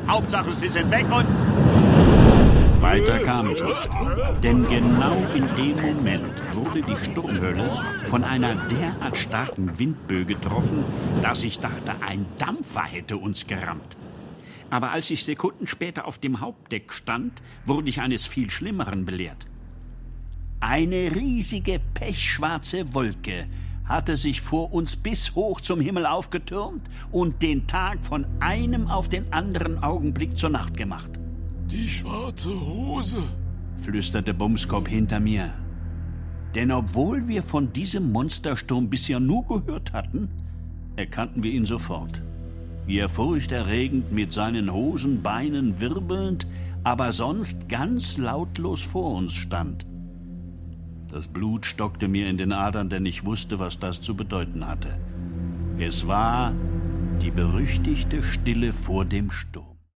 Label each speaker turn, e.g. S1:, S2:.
S1: Hauptsache, Sie sind weg und...
S2: Weiter kam ich nicht, denn genau in dem Moment wurde die Sturmhölle von einer derart starken Windböe getroffen, dass ich dachte, ein Dampfer hätte uns gerammt. Aber als ich Sekunden später auf dem Hauptdeck stand, wurde ich eines viel Schlimmeren belehrt. Eine riesige pechschwarze Wolke hatte sich vor uns bis hoch zum Himmel aufgetürmt und den Tag von einem auf den anderen Augenblick zur Nacht gemacht.
S3: Die schwarze Hose,
S2: flüsterte Bumskopf hinter mir. Denn obwohl wir von diesem Monstersturm bisher nur gehört hatten, erkannten wir ihn sofort. Wie er furchterregend mit seinen Hosenbeinen wirbelnd, aber sonst ganz lautlos vor uns stand. Das Blut stockte mir in den Adern, denn ich wusste, was das zu bedeuten hatte. Es war die berüchtigte Stille vor dem Sturm.